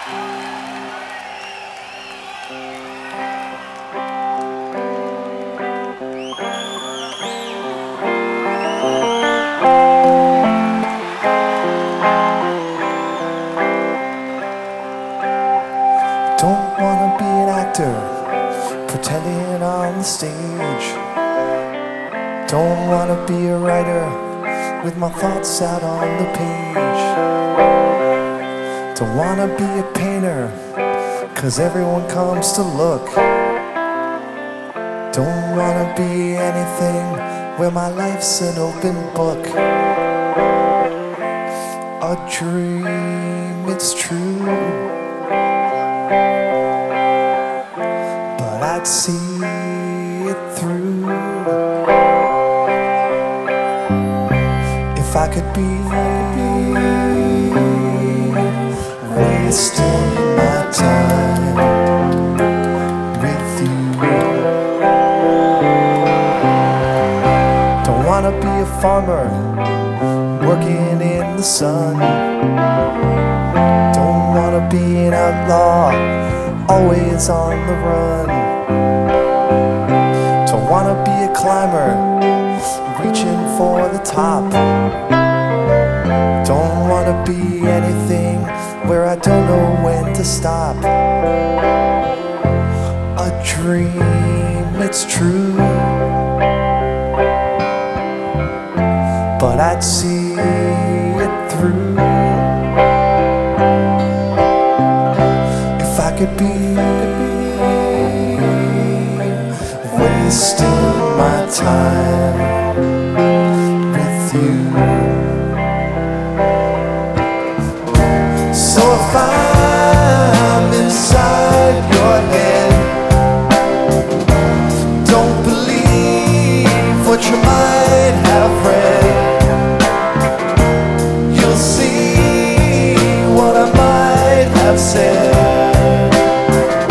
Don't wanna be an actor pretending on the stage. Don't wanna be a writer with my thoughts out on the page. Don't wanna be a painter, 'cause everyone comes to look. Don't wanna be anything where my life's an open book. A dream, it's true, but I'd see it through if I could be wasting my time with you. Don't wanna be a farmer working in the sun. Don't wanna be an outlaw always on the run. Don't wanna be a climber reaching for the top. Don't wanna be anything where I don't know when to stop. A dream, it's true, but I'd see it through if I could be wasting my time with you. So if I'm inside your head, don't believe what you might have read. You'll see what I might have said.